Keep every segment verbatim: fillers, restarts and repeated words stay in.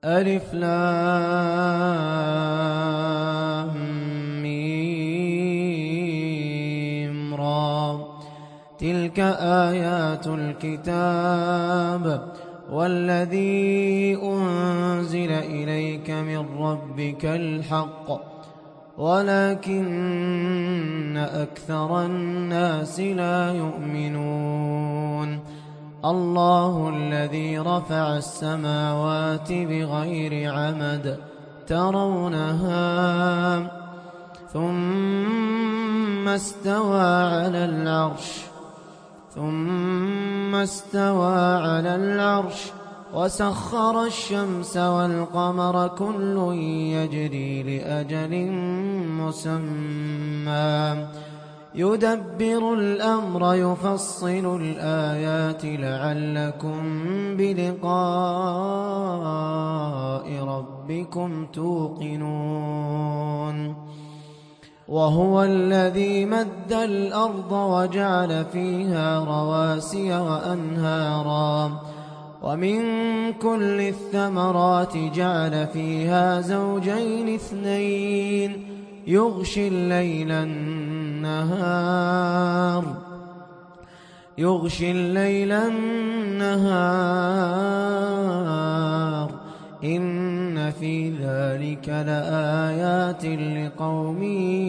ألف لام ميم را. تلك آيات الكتاب والذي أنزل إليك من ربك الحق ولكن أكثر الناس لا يؤمنون. الله الذي رفع السماوات بغير عمد ترونها ثم استوى على العرش ثم استوى على العرش وسخر الشمس والقمر كل يجري لأجل مسمى يدبر الأمر يفصل الآيات لعلكم بلقاء ربكم توقنون. وهو الذي مد الأرض وجعل فيها رواسي وأنهارا ومن كل الثمرات جعل فيها زوجين اثنين يغشي الليل النهار يغشي الليل النهار إن في ذلك لآيات لقوم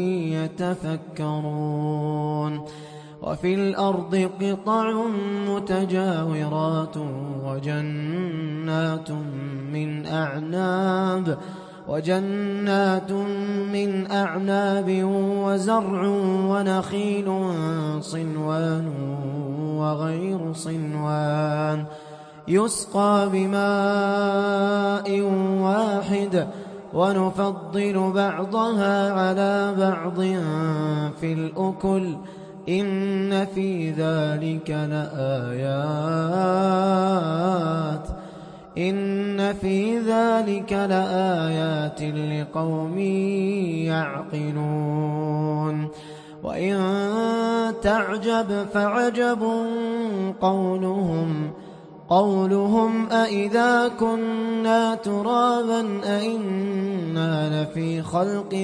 يتفكرون. وفي الأرض قطع متجاورات وجنات من أعناب وجنات من أعناب وزرع ونخيل صنوان وغير صنوان يسقى بماء واحد ونفضل بعضها على بعض في الأكل إن في ذلك لآيات إن في ذلك لآيات لقوم يعقلون. وإن تعجب فعجب قولهم قولهم أإذا كنا ترابا أإنا لفي خلق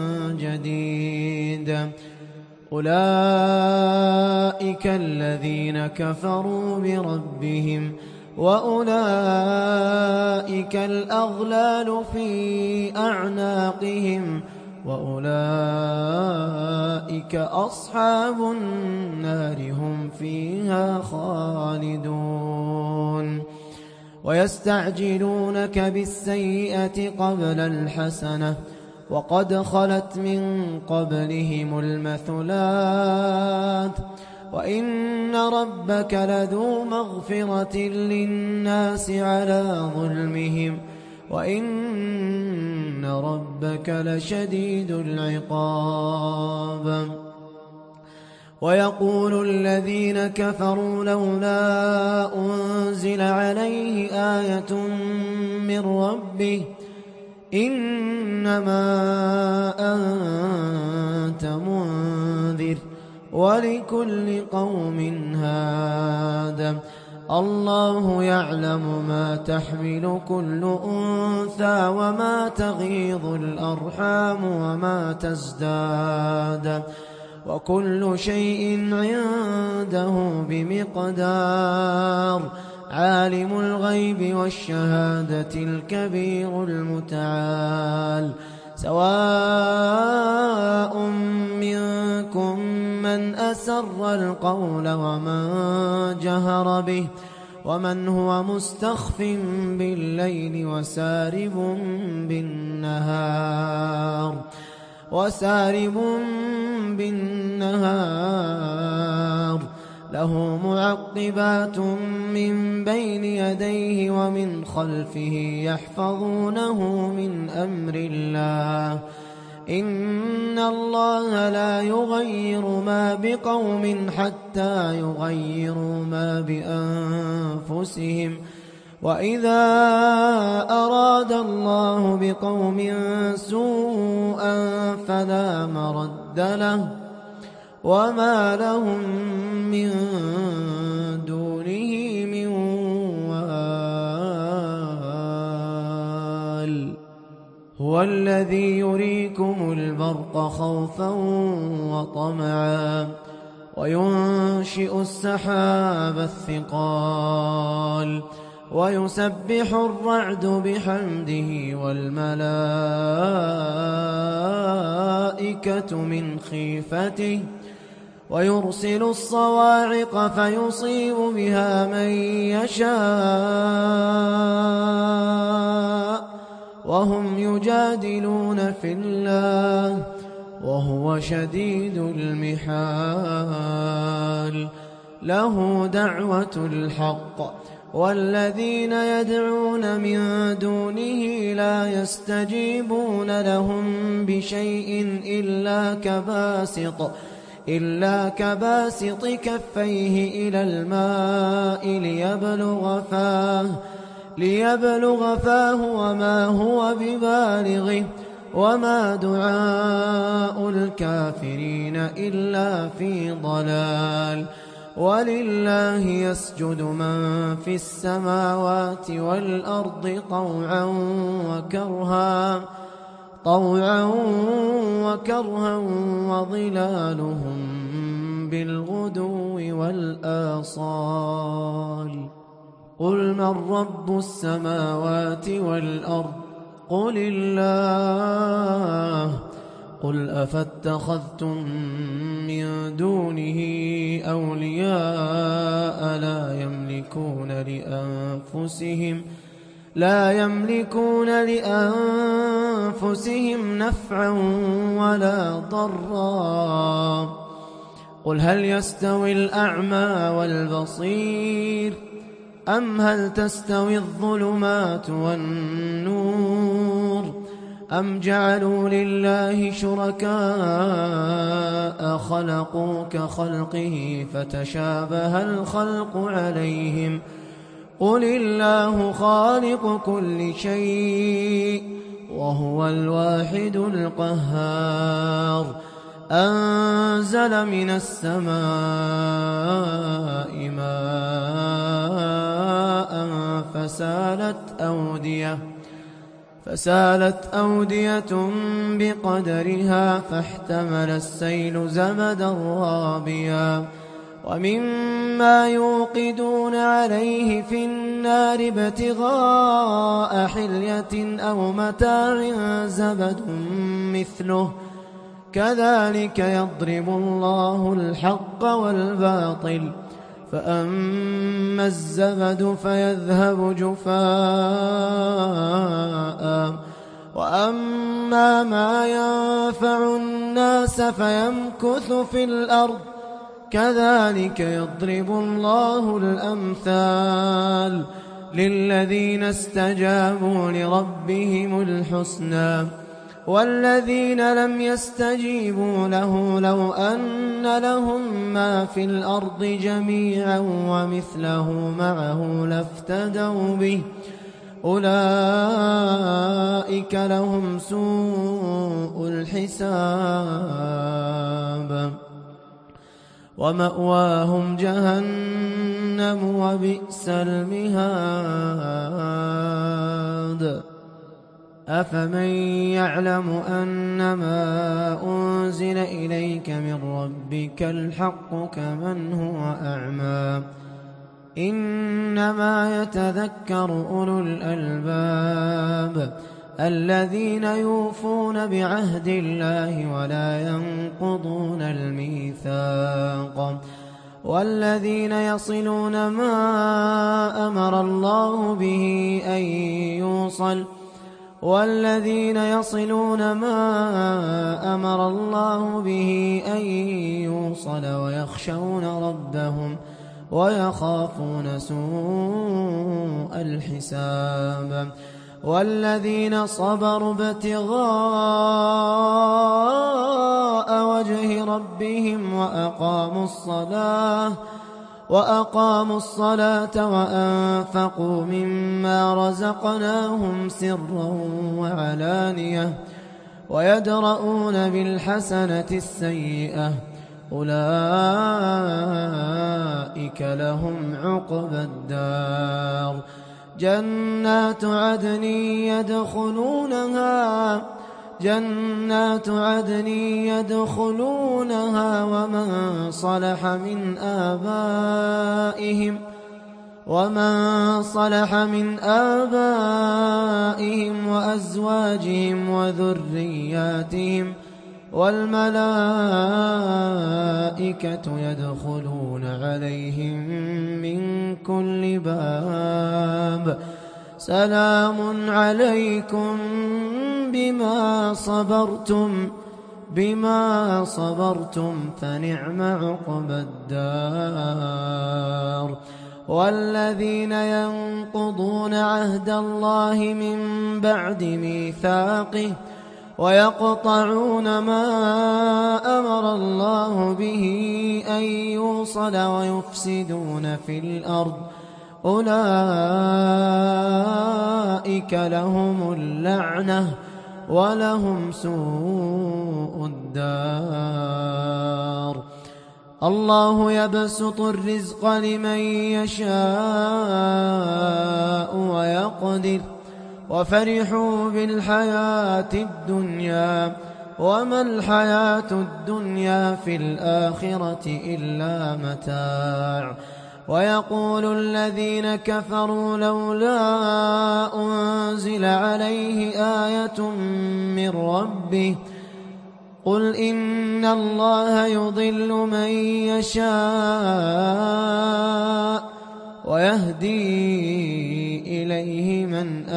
جديد أولئك الذين كفروا بربهم وأولئك الأغلال في أعناقهم وأولئك أصحاب النار هم فيها خالدون. ويستعجلونك بالسيئة قبل الحسنة وقد خلت من قبلهم المثلات وإن ربك لذو مغفرة للناس على ظلمهم وإن ربك لشديد العقاب. ويقول الذين كفروا لولا أنزل عليه آية من ربه إنما أنت منذر ولكل قوم هاد الله يعلم ما تحمل كل أنثى وما تغيض الأرحام وما تزداد وكل شيء عنده بمقدار. عالم الغيب والشهادة الكبير المتعال سواء منكم من أسر القول ومن جهر به ومن هو مستخف بالليل وسارب بالنهار وسارب بالنهار له معقبات من بين يديه ومن خلفه يحفظونه من أمر الله إن الله لا يغير ما بقوم حتى يغيروا ما بأنفسهم وإذا أراد الله بقوم سوءا فلا مرد له وما لهم من دونه من وال هو الذي يريكم البرق خوفا وطمعا وينشئ السحاب الثقال ويسبح الرعد بحمده والملائكة من خيفته ويرسل الصواعق فيصيب بها من يشاء وهم يجادلون في الله وهو شديد المحال له دعوة الحق والذين يدعون من دونه لا يستجيبون لهم بشيء إلا كباسط إلا كباسط كفيه إلى الماء ليبلغ فاه ليبلغ فاه وما هو ببالغه وما دعاء الكافرين إلا في ضلال ولله يسجد من في السماوات والأرض طوعا وكرها طوعا وكرها وظلالهم بالغدو والآصال قل من رب السماوات والأرض قل الله قل أفاتخذتم من دونه أولياء لا يملكون لأنفسهم لا يملكون لأنفسهم نفعا ولا ضرا قل هل يستوي الأعمى والبصير أم هل تستوي الظلمات والنور أم جعلوا لله شركاء خلقوا كخلقه فتشابه الخلق عليهم قل الله خالق كل شيء وهو الواحد القهار أنزل من السماء ماء فسالت أودية فسالت أودية بقدرها فاحتمل السيل زبدا رابيا ومما يوقدون عليه في النار ابتغاء حلية أو متاع زبد مثله كذلك يضرب الله الحق والباطل فأما الزبد فيذهب جفاء وأما ما ينفع الناس فيمكث في الأرض كذلك يضرب الله الأمثال للذين استجابوا لربهم الحسنى والذين لم يستجيبوا له لو أن لهم ما في الأرض جميعا ومثله معه لافتدوا به أولئك لهم سوء الحساب ومأواهم جهنم وبئس المهاد أفمن يعلم أنما أنزل إليك من ربك الحق كمن هو أعمى إنما يتذكر أولو الألباب الذين يوفون بعهد الله ولا ينقضون الميثاق والذين يصلون ما أمر الله به أن يوصل والذين يصلون ما أمر الله به أن يوصل ويخشون ربهم ويخافون سوء الحساب والذين صبروا ابتغاء وجه ربهم وأقاموا الصلاة وأقاموا الصلاة وأنفقوا مما رزقناهم سرا وعلانية ويدرؤون بالحسنة السيئة أولئك لهم عقبى الدار جنات عدن يدخلونها جنات عدن يدخلونها ومن صلح من آبائهم ومن صلح من آبائهم وأزواجهم وذرياتهم والملائكة يدخلون عليهم من كل باب سلام عليكم بما صبرتم بما صبرتم فنعم عقبى الدار. والذين ينقضون عهد الله من بعد ميثاقه ويقطعون ما أمر الله به أن يوصل ويفسدون في الأرض أولئك لهم اللعنة ولهم سوء الدار. الله يبسط الرزق لمن يشاء ويقدر وفرحوا بالحياة الدنيا وما الحياة الدنيا في الآخرة إلا متاع. ويقول الذين كفروا لولا أنزل عليه آية من ربه قل إن الله يضل من يشاء ويهدي إليه من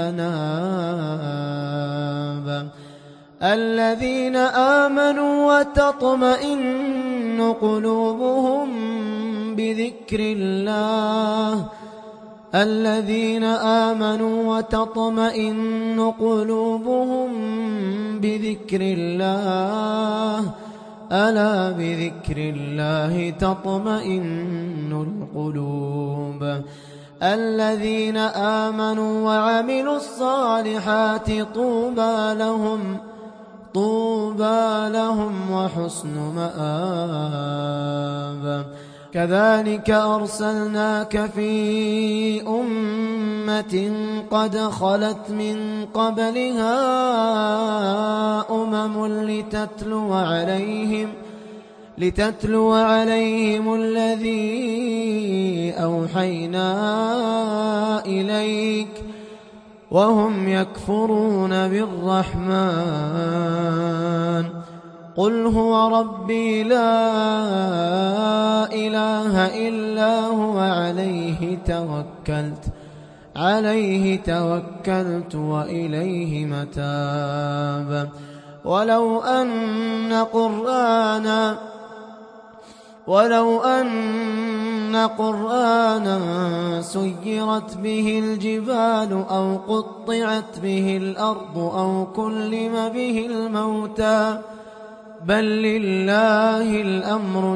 أناب. الذين آمنوا وتطمئن قلوبهم بذكر الله الذين آمنوا وتطمئن قلوبهم بذكر الله ألا بذكر الله تطمئن القلوب. الذين آمنوا وعملوا الصالحات طوبى لهم طوبى لهم وحسن مآب. كذلك أرسلناك في أمة قد خلت من قبلها أمم لتتلو عليهم لتتلو عليهم الذي أوحينا إليك وهم يكفرون بالرحمن قل هو ربي لا إله إلا هو عليه توكلت عليه توكلت وإليه متاب. ولو أن قرآنا ولو أن قرآنا سيرت به الجبال أو قطعت به الأرض أو كلم به الموتى بل لله الأمر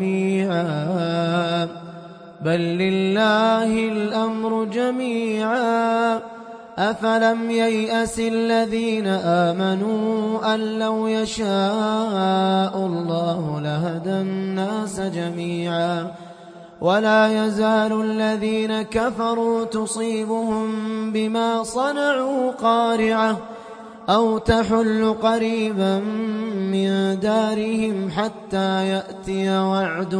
جميعا بل لله الأمر جميعا أفلم ييأس الذين آمنوا أن لو يشاء الله لهدى الناس جميعا ولا يزال الذين كفروا تصيبهم بما صنعوا قارعة أو تحل قريبا من دارهم حتى يأتي وعد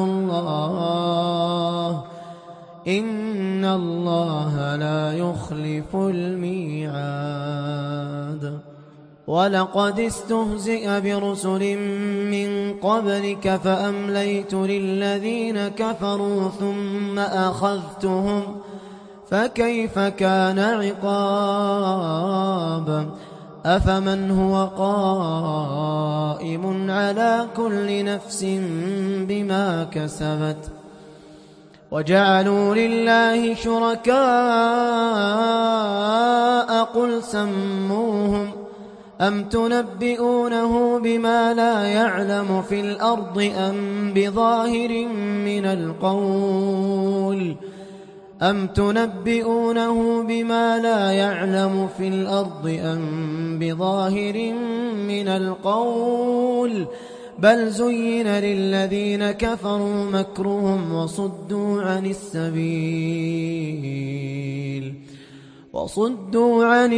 الله إن الله لا يخلف الميعاد. ولقد استهزئ برسل من قبلك فأمليت للذين كفروا ثم أخذتهم فكيف كان عقاب. أفمن هو قائم على كل نفس بما كسبت وجعلوا لله شركاء قل سموهم أم تنبئونه بما لا يعلم في الأرض أم بظاهر من القول أم تنبئونه بما لا يعلم في الأرض أم بظاهر من القول بل زين للذين كفروا مكرهم وصدوا عن السبيل وصدوا عن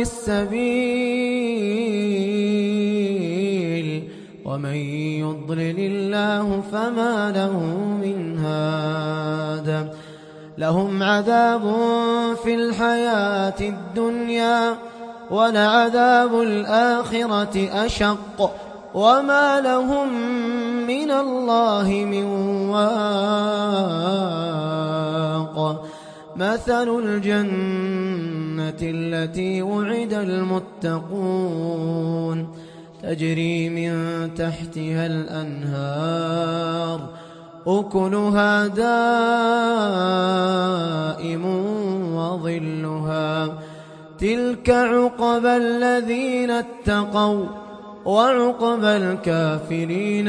السبيل ومن يضلل الله فما له من هاد لهم عذاب في الحياة الدنيا ولعذاب الآخرة أشق وما لهم من الله من واق مثل الجنة التي وعد المتقون تجري من تحتها الأنهار أكلها دائم وظلها تلك عقبى الذين اتقوا وعقبى الكافرين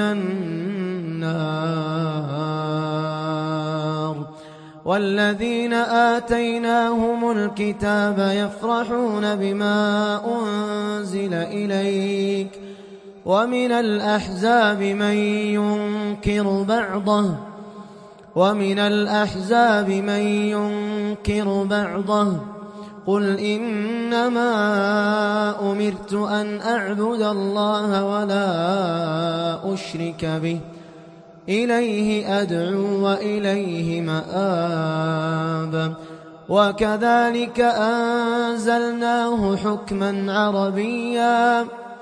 النار والذين آتيناهم الكتاب يفرحون بما أنزل إليك ومن الأحزاب من ينكر بعضه ومن الأحزاب من ينكر بعضه قل إنما أمرت أن أعبد الله ولا أشرك به إليه أدعو وإليه مآب وكذلك أنزلناه حكما عربيا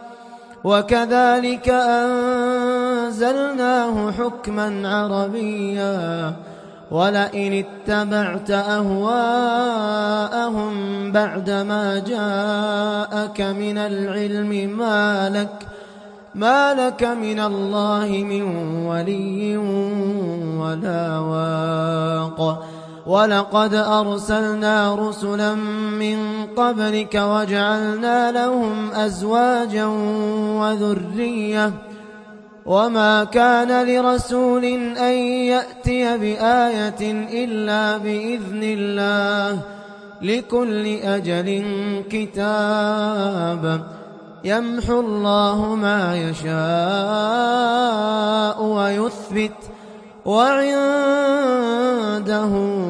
وكذلك أنزلناه حكما عربيا ولئن اتبعت أهواءهم بعدما جاءك من العلم ما لك ما لك من الله من ولي ولا واق ولقد أرسلنا رسلا من قبلك وجعلنا لهم أزواجا وذرية وما كان لرسول أن يأتي بآية إلا بإذن الله لكل أجل كتاب يمحو الله ما يشاء ويثبت وعنده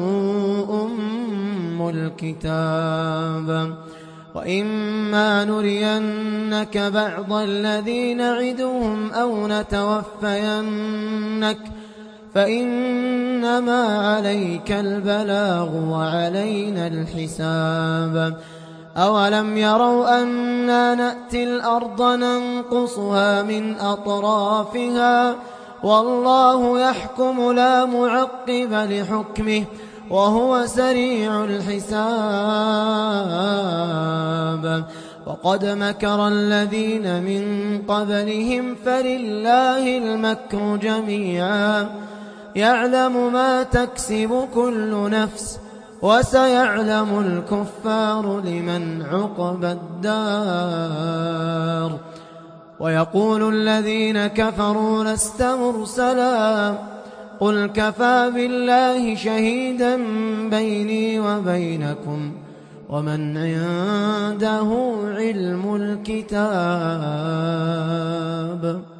أم الكتاب وإما نرينك بعض الذي نعدهم أو نتوفينك فإنما عليك البلاغ وعلينا الحساب أولم يروا أنا نأتي الأرض ننقصها من أطرافها والله يحكم لا معقب لحكمه وهو سريع الحساب وقد مكر الذين من قبلهم فلله المكر جميعا يعلم ما تكسب كل نفس وسيعلم الكفار لمن عقبى الدار ويقول الذين كفروا لست مرسلا قل كفى بالله شهيدا بيني وبينكم ومن عنده علم الكتاب